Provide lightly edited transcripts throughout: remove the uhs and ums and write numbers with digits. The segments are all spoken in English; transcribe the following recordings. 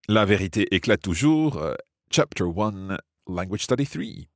La vérité éclate toujours. Chapter 1, Language Study 3.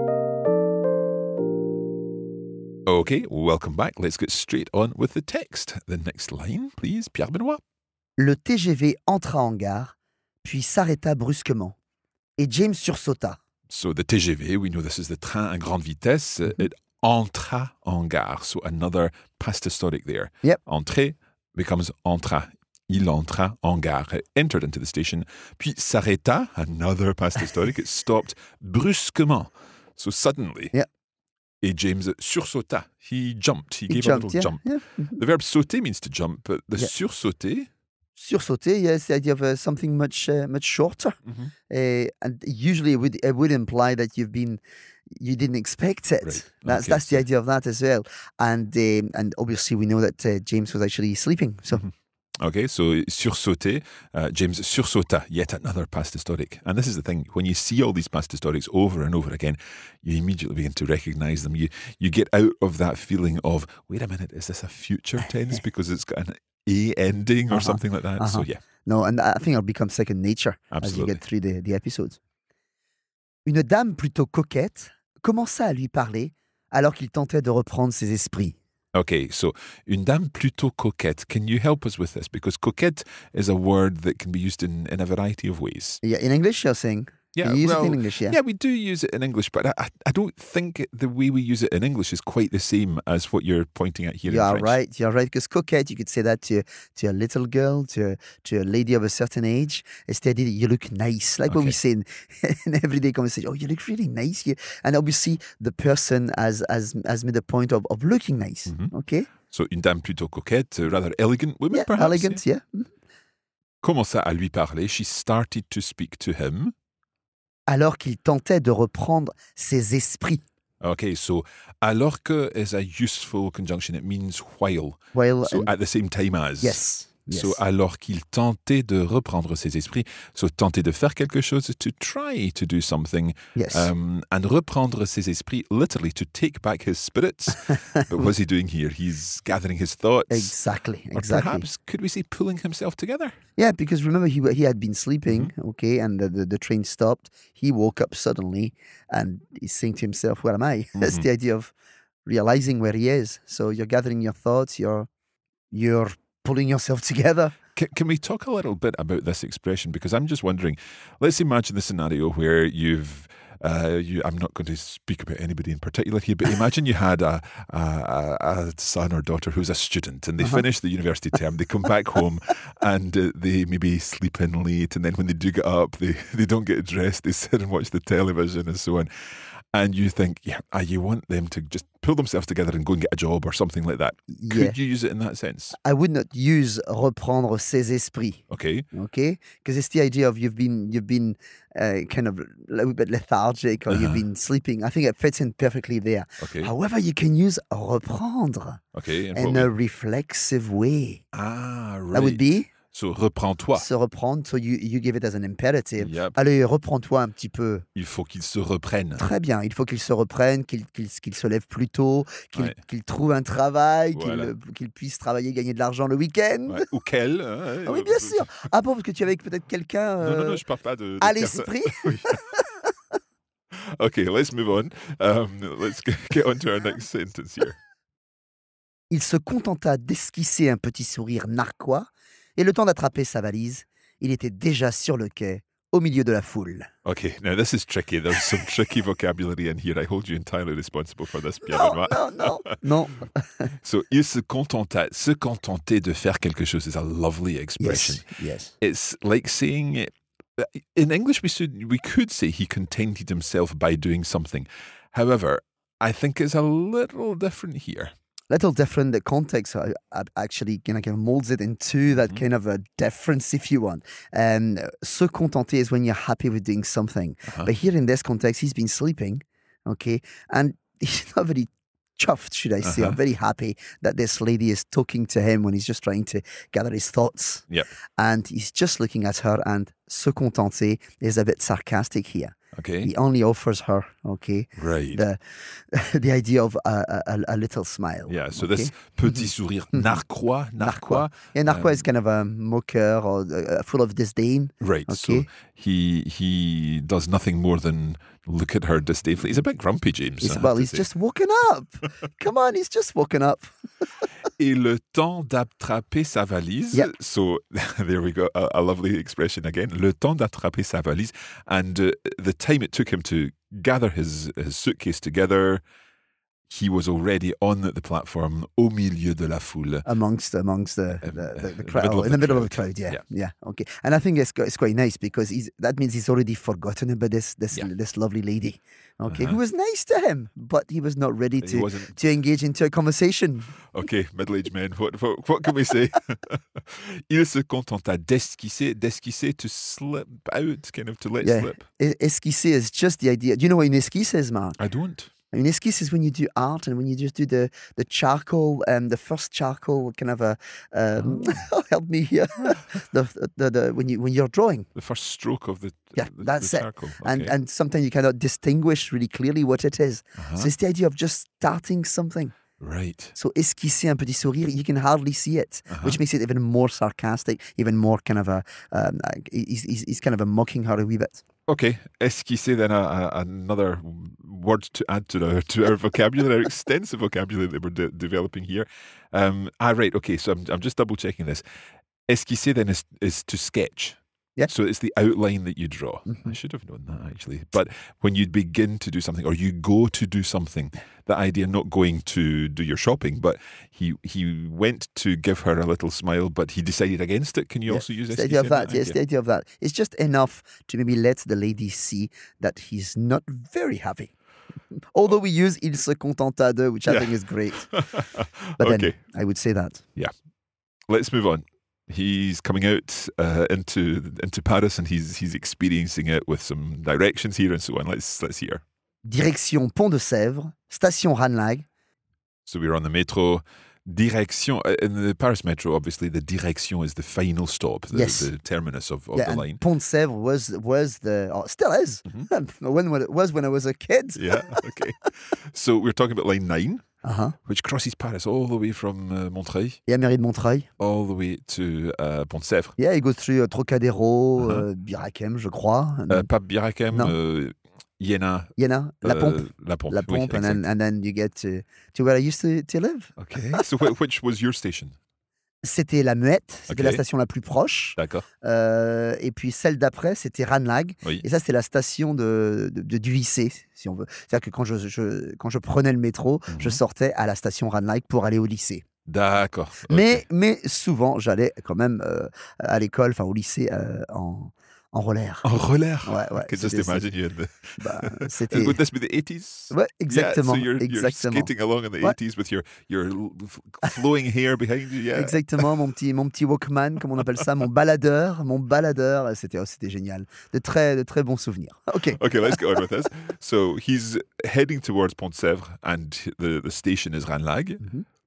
Okay, welcome back. Let's get straight on with the text. The next line, please, Pierre Benoît. Le TGV entra en gare, puis s'arrêta brusquement. Et James sursauta. So the TGV, we know this is the train à grande vitesse. It entra en gare. So another past historic there. Yep. Entré becomes entra. Il entra en gare. It entered into the station. Puis s'arrêta, another past historic. It stopped brusquement. So suddenly. Yep. Et James sursauta. He jumped. He gave jumped, a little jump. Yeah. The verb sauter means to jump, but the sursauter. Sursauter, yes, the idea of something much shorter. And usually it would imply that you didn't expect it. Right. That's the idea of that as well. And obviously we know that James was actually sleeping. So. Okay, so sursauter, James sursauta, yet another past historic. And this is the thing, when you see all these past historics over and over again, you immediately begin to recognize them. You get out of that feeling of, wait a minute, is this a future tense because it's got an A ending or something like that? So yeah. No, and I think it'll become second nature as you get through the episodes. Une dame plutôt coquette commença à lui parler alors qu'il tentait de reprendre ses esprits. Okay, so une dame plutôt coquette. Can you help us with this? Because coquette is a word that can be used in a variety of ways. Yeah, in English, you're saying? Yeah, you use it in English, yeah. Yeah, we do use it in English, but I don't think the way we use it in English is quite the same as what you're pointing at here in French. You're right, because coquette, you could say that to a little girl, to a lady of a certain age. It's the idea that you look nice, like what we say in everyday conversation. Oh, you look really nice. And obviously, the person has made a point of looking nice, okay? So, une dame plutôt coquette, rather elegant woman, perhaps? Elegant, yeah. Commença à lui parler. She started to speak to him. Alors qu'il tentait de reprendre ses esprits. Okay, so alors que is a useful conjunction. It means while. So at the same time as. Yes. So alors qu'il tentait de reprendre ses esprits. So tenter de faire quelque chose, to try to do something. Yes. And reprendre ses esprits, literally to take back his spirits. But what's he doing here? He's gathering his thoughts. Exactly. Or perhaps, could we say, pulling himself together? Yeah, because remember, he had been sleeping, okay, and the train stopped. He woke up suddenly, and he's saying to himself, where am I? That's the idea of realizing where he is. So you're gathering your thoughts, you're pulling yourself together. Can we talk a little bit about this expression? Because I'm just wondering, let's imagine the scenario where I'm not going to speak about anybody in particular here, but imagine you had a son or daughter who's a student and they finish the university term, they come back home and they maybe sleep in late, and then when they do get up, they don't get dressed, they sit and watch the television and so on. And you think, you want them to just pull themselves together and go and get a job or something like that. Could you use it in that sense? I would not use reprendre ses esprits. Okay. Because it's the idea of you've been kind of a little bit lethargic or you've been sleeping. I think it fits in perfectly there. Okay. However, you can use reprendre in a reflexive way. Ah, right. That would be? So, reprends-toi. Se reprendre, so you give it as an imperative. Yep. Allez, reprends-toi un petit peu. Il faut qu'il se reprenne. Très bien, il faut qu'il se reprenne, qu'il se lève plus tôt, qu'il trouve un travail, qu'il puisse travailler, gagner de l'argent le week-end. Ouais. Ou qu'elle. Ah oui, bien sûr. Ah bon, parce que tu es avec peut-être quelqu'un Non, je parle pas de à l'esprit. Okay, let's move on. Let's get on to our next sentence here. Il se contenta d'esquisser un petit sourire narquois, et le temps d'attraper sa valise, il était déjà sur le quai, au milieu de la foule. Okay, now this is tricky. There's some tricky vocabulary in here. I hold you entirely responsible for this, Pierre Benoît. Non. So, il se contenta. Se contenter de faire quelque chose is a lovely expression. Yes. It's like saying, in English we could say he contented himself by doing something. However, I think it's a little different here. Little different. The context actually kind of molds it into that kind of a difference, if you want. Se contenter is when you're happy with doing something. But here in this context, he's been sleeping, okay? And he's not very chuffed, should I say. I'm very happy that this lady is talking to him when he's just trying to gather his thoughts. Yep. And he's just looking at her, and se contenter is a bit sarcastic here. Okay. He only offers her, okay, Right. the idea of a little smile. Yeah, so okay? this petit sourire narquois. Yeah, narquois is kind of a moqueur or full of disdain. Right, so Okay. he does nothing more than look at her disdainfully. He's a bit grumpy, James. I have to He's say. just woken up. Come on, he's just woken up. Et le temps d'attraper sa valise. Yep. So there we go, a lovely expression again. Le temps d'attraper sa valise. And the time it took him to gather his suitcase together, he was already on the platform au milieu de la foule. Amongst the crowd, in the middle of the crowd, yeah, okay. And I think it's quite nice because that means he's already forgotten about this lovely lady, okay, who was nice to him, but he was not ready to engage into a conversation. Okay, middle-aged men, what can we say? Il se contenta d'esquisser, to slip out, kind of to let slip. Esquisser is just the idea. Do you know what an esquisse is, Mark? I don't. I mean, esquisse is when you do art and when you just do the charcoal, the first charcoal kind of a help me here, the when you're drawing. The first stroke of the that's the it. charcoal. Okay. And sometimes you cannot distinguish really clearly what it is. So it's the idea of just starting something. Right. So esquisser un petit sourire, you can hardly see it, which makes it even more sarcastic, even more kind of a he's kind of a mocking her a wee bit. Okay, esquisser then another word to add to our vocabulary, our extensive vocabulary that we're developing here. Right, okay, so I'm just double checking this. Esquisser then is to sketch. Yeah. So it's the outline that you draw. I should have known that actually. But when you begin to do something or you go to do something, the idea not going to do your shopping, but he went to give her a little smile, but he decided against it. Can you also use the esquisser? idea of that? Yes, the idea of that. It's just enough to maybe let the lady see that he's not very happy. Although we use il se contenta de, which I think is great. But then I would say that. Yeah. Let's move on. He's coming out into Paris and he's experiencing it with some directions here and so on. Let's hear. Direction Pont de Sèvres, station Ranelagh. So we're on the metro. Direction in the Paris metro. Obviously, the direction is the final stop, the terminus of the line. Pont de Sèvres was still is when I was a kid. Yeah. Okay. So we're talking about line 9. Which crosses Paris all the way from Montreuil. Yeah, mairie de Montreuil. All the way to Pont de Sèvres. Yeah, it goes through Trocadéro, Birakem, je crois. Pas Birakem, Iéna. La Pompe. La Pompe, La Pompe, oui, and then you get to where I used to live. Okay. So which was your station? C'était la Muette, c'était la station la plus proche. D'accord. Et puis celle d'après, c'était Ranelagh. Oui. Et ça, c'était la station du lycée, si on veut. C'est-à-dire que quand je prenais le métro, je sortais à la station Ranelagh pour aller au lycée. D'accord. Okay. Mais souvent, j'allais quand même à l'école, enfin au lycée, en roller. En roller? Ouais. I could just imagine you in the... c'était... Would this be the 80s? Ouais, exactement. Yeah, so you're skating along in the 80s with your flowing hair behind you. Yeah. Exactement, mon petit Walkman, comme on appelle ça, mon baladeur, c'était génial. De très bons souvenirs. Okay, let's go on with this. So he's heading towards Pont de Sèvres and the station is Ranelagh.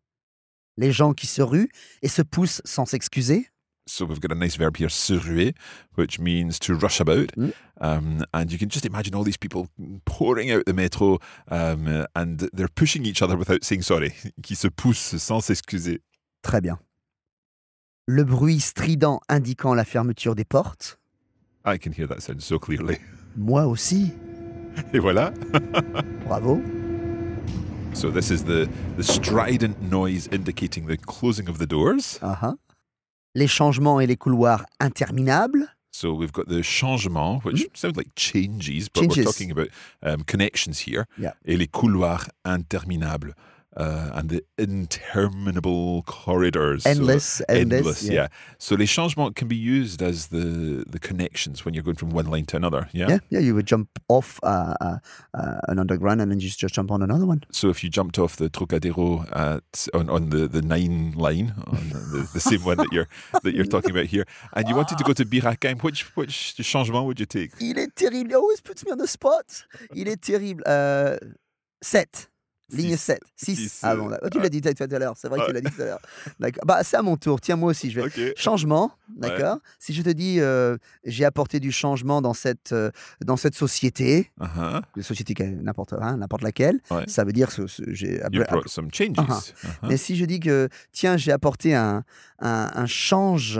Les gens qui se ruent et se poussent sans s'excuser. So we've got a nice verb here, se ruer, which means to rush about. And you can just imagine all these people pouring out the metro and they're pushing each other without saying sorry. Qui se poussent sans s'excuser. Très bien. Le bruit strident indiquant la fermeture des portes. I can hear that sound so clearly. Moi aussi. Et voilà. Bravo. So this is the strident noise indicating the closing of the doors. Les changements et les couloirs interminables. So we've got the changement, which sound like changes, but we're talking about connections here. Yeah. Et les couloirs interminables. And the interminable corridors. Endless, yeah. So les changements can be used as the connections when you're going from one line to another, yeah? Yeah, you would jump off an underground and then you just jump on another one. So if you jumped off the Trocadéro on the 9 line, on the same one that you're talking about here, and you wanted to go to Birakem, which changement would you take? Il est terrible. He always puts me on the spot. Il est terrible. 7. Ligne 7, 6. Six, Ah bon, tu l'as dit tout à l'heure, c'est vrai que tu l'as dit tout à l'heure. D'accord. Bah, c'est à mon tour. Tiens, moi aussi, je vais. OK. Changement, d'accord. Si je te dis, j'ai apporté du changement dans cette société, Uh-huh. une société n'importe laquelle, Ouais. ça veut dire que j'ai. You brought some changes. Uh-huh. Uh-huh. Mais si je dis que, tiens, j'ai apporté un change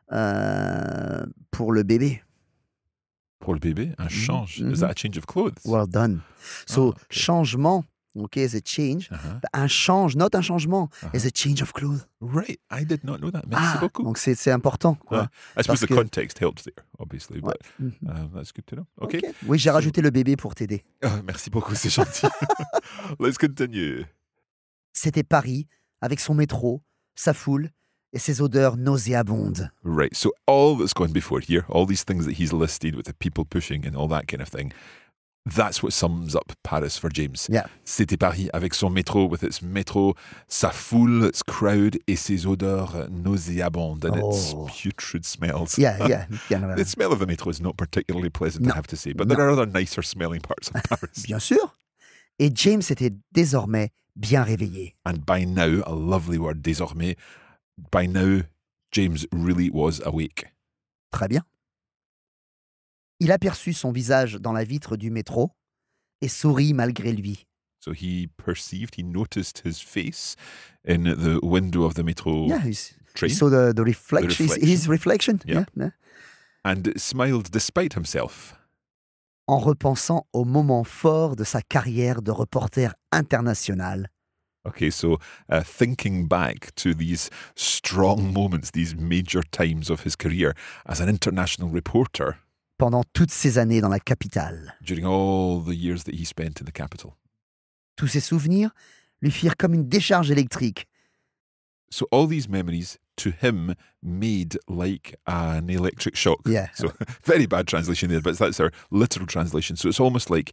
pour le bébé. Pour le bébé, un change. Is that a change of clothes? Well done. So, okay. changement, okay, is a change. Uh-huh. Un change, not un changement, is a change of clothes. Right. I did not know that. Merci beaucoup. Donc c'est important, quoi. I suppose Parce the que- context helped there, obviously, Ouais. but that's good to know. Okay. Ok. Oui, j'ai So- rajouté le bébé pour t'aider. Merci beaucoup, c'est gentil. Let's continue. C'était Paris, avec son métro, sa foule et ses odeurs nauséabondes. Right. So all that's gone before here, all these things that he's listed with the people pushing and all that kind of thing, that's what sums up Paris for James. Yeah. C'était Paris avec son métro, with its métro, sa foule, its crowd, et ses odeurs nauséabondes and its Oh. putrid smells. Yeah. The smell of the metro is not particularly pleasant, No. I have to say, but there are other nicer smelling parts of Paris. Bien sûr. Et James était désormais bien réveillé. And by now, a lovely word, désormais, by now, James really was awake. Très bien. Il aperçut son visage dans la vitre du métro et sourit malgré lui. So he noticed his face in the window of the metro Yeah, he train saw the reflection, reflection. his reflection. Yeah. Yeah. and smiled despite himself. En repensant au moment fort de sa carrière de reporter international. Okay, so thinking back to these strong moments, these major times of his career as an international reporter Pendant toutes ces années dans la capitale. during all the years that he spent in the capital. Tous ces souvenirs lui firent comme une décharge électrique. So all these memories to him made like an electric shock. Yeah. So very bad translation there, but that's our literal translation. So it's almost like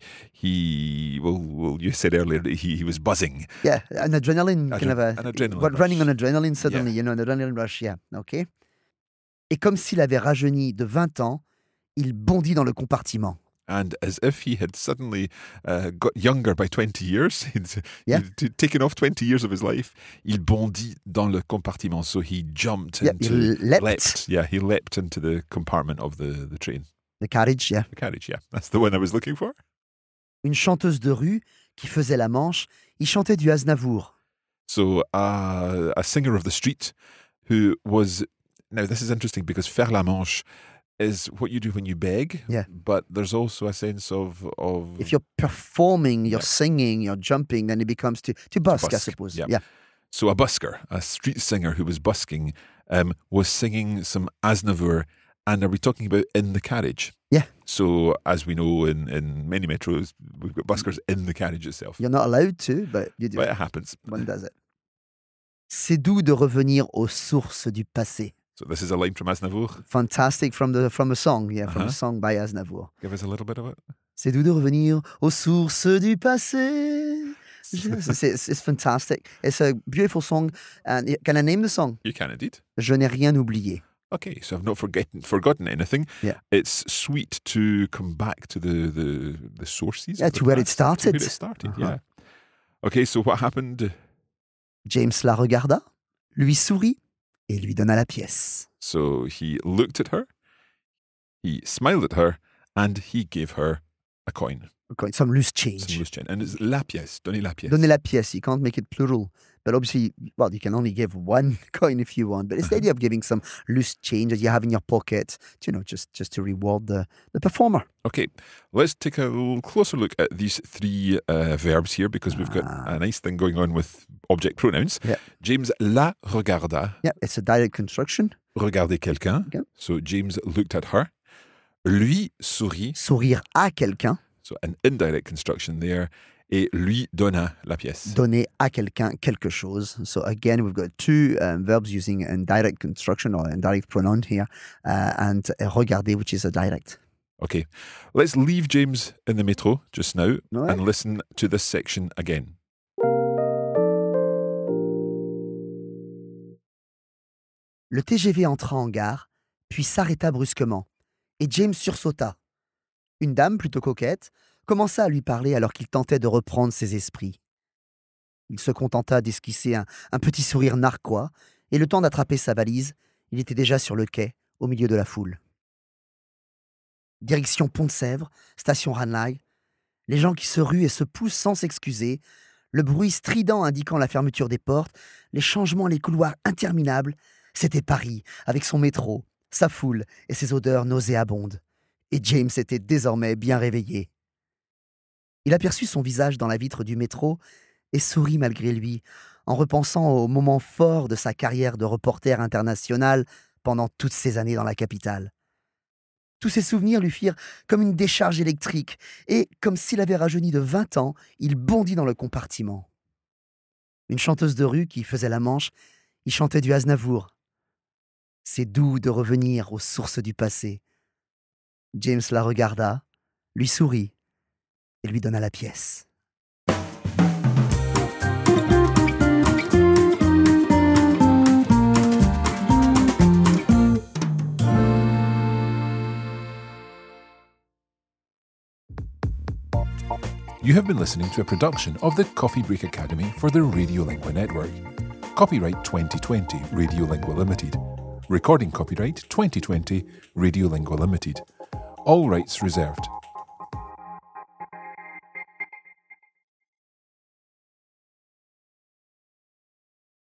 well, you said earlier that he was buzzing. Yeah, an adrenaline kind of a... An adrenaline But running on rush. adrenaline suddenly, Yeah. an adrenaline rush, yeah, ok. Et comme s'il avait rajeuni de 20 ans, il bondit dans le compartiment. And as if he had suddenly got younger by 20 years, Yeah. he'd taken off 20 years of his life, il bondit dans le compartiment. So he jumped Yeah, into... he leapt. Yeah, he leapt into the compartment of the train. The carriage, yeah. The carriage, yeah. That's the one I was looking for. Une chanteuse de rue qui faisait la manche, il chantait du Aznavour. So a singer of the street who was... Now, this is interesting because faire la manche is what you do when you beg, Yeah. but there's also a sense of If you're performing, you're Yeah. singing, you're jumping, then it becomes to busk, I busk, suppose. yeah. Yeah. So a busker, a street singer who was busking, was singing some Aznavour, and are we talking about in the carriage? Yeah. So as we know in many metros, we've got buskers in the carriage itself. You're not allowed to, but you do. But it happens. One does it. C'est doux de revenir aux sources du passé. So this is a line from Aznavour. Fantastic from a song, yeah, from Uh-huh. a song by Aznavour. Give us a little bit of it. C'est doux de revenir aux sources du passé. It's fantastic. It's a beautiful song. And can I name the song? You can indeed. Je n'ai rien oublié. Okay, so I've not forgotten anything. Yeah. It's sweet to come back to the sources. Yeah, of the to where it past, started. To where it started, Uh-huh. yeah. Okay, so what happened? James la regarda, lui sourit et lui donna la pièce. So he looked at her, he smiled at her, and he gave her a coin. Some loose Some change. loose change. And it's la pièce, donnez la pièce. Donnez la pièce. You can't make it plural. But obviously, well, you can only give one coin if you want. But it's the idea of giving some loose change that you have in your pocket, just to reward the performer. Okay, let's take a little closer look at these three verbs here because we've got a nice thing going on with object pronouns. Yeah. James la regarda, Yeah, it's a direct construction. regardait quelqu'un. Okay. So James looked at her. Lui sourit, Sourire à quelqu'un, so an indirect construction there. Et lui donna la pièce. donner à quelqu'un quelque chose. So again, we've got two verbs using indirect construction or indirect pronoun here, and regarder, which is a direct. Okay, let's leave James in the metro just now Ouais. and listen to this section again. Le TGV entra en gare, puis s'arrêta brusquement, et James sursauta. Une dame, plutôt coquette, commença à lui parler alors qu'il tentait de reprendre ses esprits. Il se contenta d'esquisser un petit sourire narquois, et le temps d'attraper sa valise, il était déjà sur le quai, au milieu de la foule. Direction Pont-de-Sèvres, station Ranelagh, les gens qui se ruent et se poussent sans s'excuser, le bruit strident indiquant la fermeture des portes, les changements, les couloirs interminables, c'était Paris, avec son métro, sa foule et ses odeurs nauséabondes. Et James était désormais bien réveillé. Il aperçut son visage dans la vitre du métro et sourit malgré lui, en repensant aux moments forts de sa carrière de reporter international pendant toutes ces années dans la capitale. Tous ces souvenirs lui firent comme une décharge électrique, et, comme s'il avait rajeuni de 20 ans, il bondit dans le compartiment. Une chanteuse de rue qui faisait la manche, y chantait du Aznavour. C'est doux de revenir aux sources du passé. James la regarda, lui sourit et lui donna la pièce. You have been listening to a production of the Coffee Break Academy for the Radiolingua Network. Copyright 2020 Radiolingua Limited. Recording copyright 2020 Radiolingua Limited. All rights reserved.